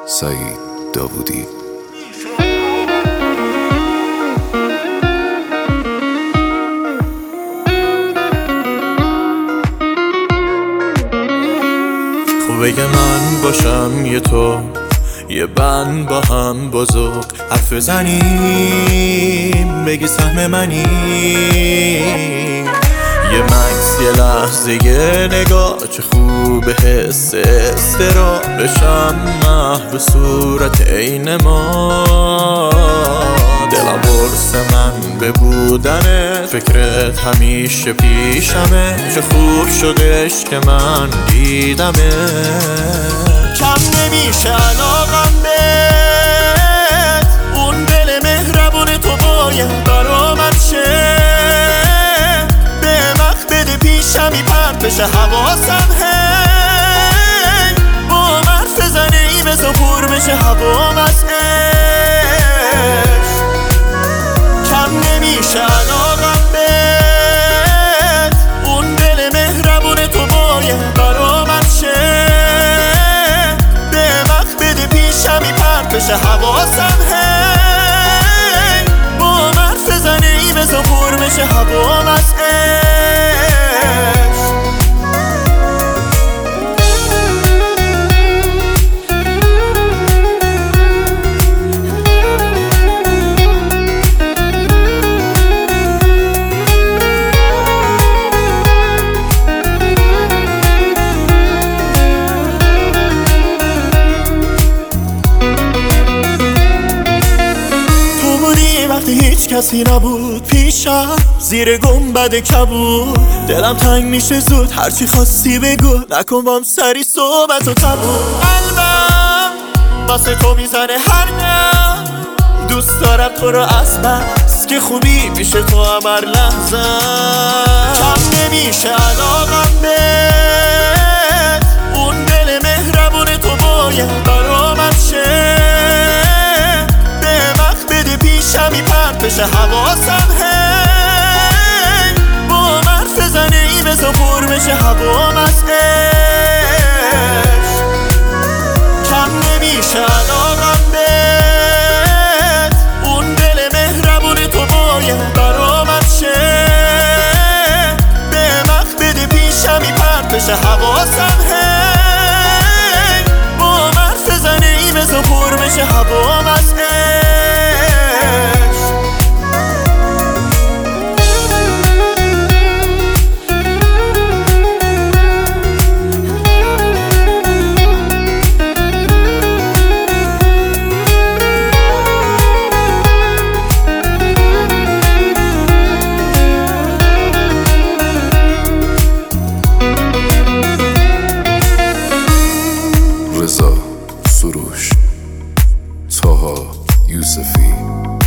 سعید داوودی. خوبه که من باشم یه تو، یه بند با هم بزرگ حرف بزنیم، بگی سهم منی. یه مکس، یه لحظه، یه نگاه، چه خوبه حس استرا بشم محو صورت عین ما. دلم برس من به بودنت، فکرت همیشه پیشمه، چه خوب شدش که من دیدمه. کم نمیشه علاقم بهت، اون دل مهربون تو باید برامت شه. به وقت بده پیشمی پرد بشه حواسم، هی با حرف زنی بزا پر بشه هوام از عشق. کم نمیشه علاقم بهت، اون دل مهربون تو باید برامت شه. به وقت بده پیشمی پرد بشه حواسم، هی با حرف زنی بزا پر بشه هوام از عشق. وقتی هیچ کسی نبود پیشم، زیر گنبد کبود دلم تنگ میشه زود، هرچی خواستی بگو، نکن بام سری صحبت و تموم. قلبم واسه تو میزنه هر دم، دوست دارم تو رو از بس که خوبی میشه تو هر لحظه. کم نمیشه علاقم بهت، اون دل مهربون تو باید برامت شه. پیشمی پرد بشه حواسم، هی با حرف زنی بزا پر بشه هوام از عشق. کم نمیشه علاقم بهت، اون دل مهربون تو باید برامت شه. به وقت بده پیشمی پرد بشه حواسم، هی با حرف زنی بزا پر بشه هوام از عشق. رضا سروش، طاها یوسفی.